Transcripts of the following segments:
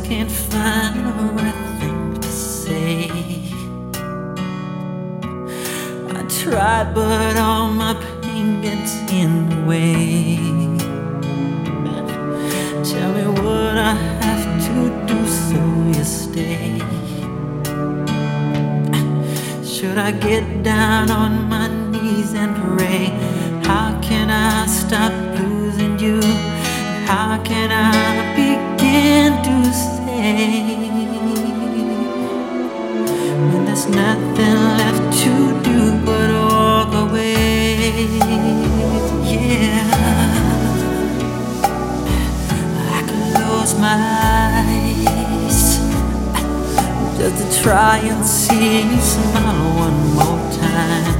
can't find the right thing to say. I tried, but all my pain gets in the way. Tell me what I have to do so you stay. Should I get down on my knees and pray? How can I stop losing you? How can I begin to say when there's nothing left to do but walk away? Yeah, I could close my eyes just to try and see you smile one more time.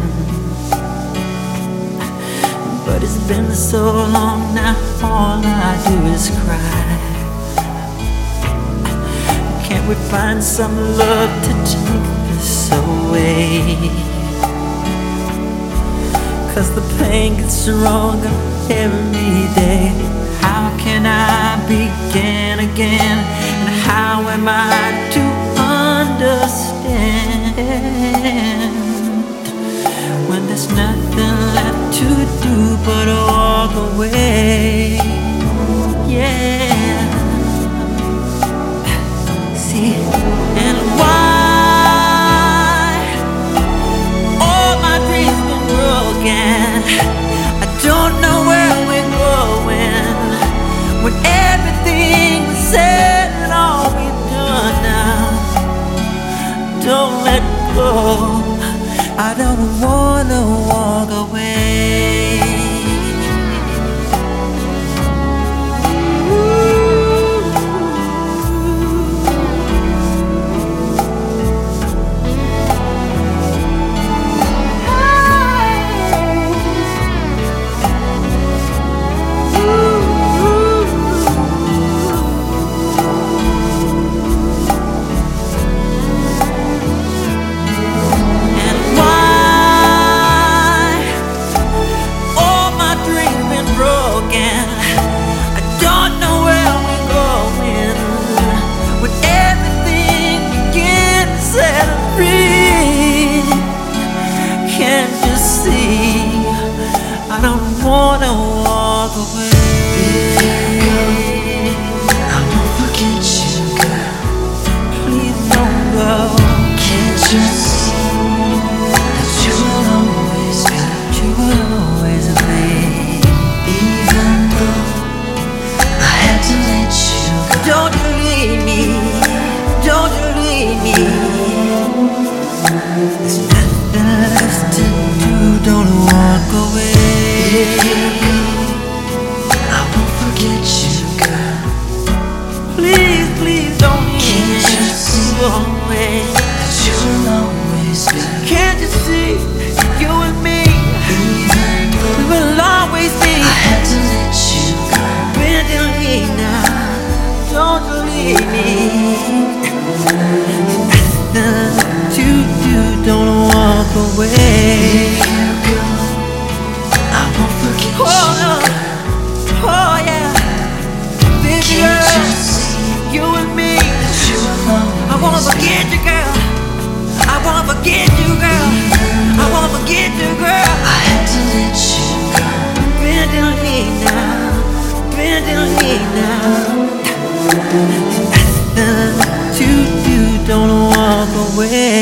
But it's been so long now, all I do is cry. Can't we find some love to take this away? 'Cause the pain gets stronger every day. How can I begin again? And how am I to understand when there's nothing left to do but walk away? Yeah. See, and why all my dreams been broken? I don't know where we're going when everything was said and all we've done now. Don't let go. I don't wanna walk away. I don't wanna walk away. I won't forget you, girl. Please don't go. Can't you see that you will always be? You will always be. Even though I had to let you go. Don't you leave me. Don't you leave me. There's nothing left to do. Don't walk away. I won't forget you, girl. Please, please don't leave me. Can't you see away that you will always be? Can't you see you and me? Even though We will always be. I had to let you go. Bend your knee now. Don't you leave me. Nothing to do. Don't walk away. If you go, I won't forget Oh, you, no. girl. Oh yeah, baby Can't you girl, see you and me. that you will always I wanna forget you, girl. I wanna forget you, girl. I wanna forget you, girl. I had to let you go. Bend your knee now. Bend your knee now. Nothing to do. Don't walk away.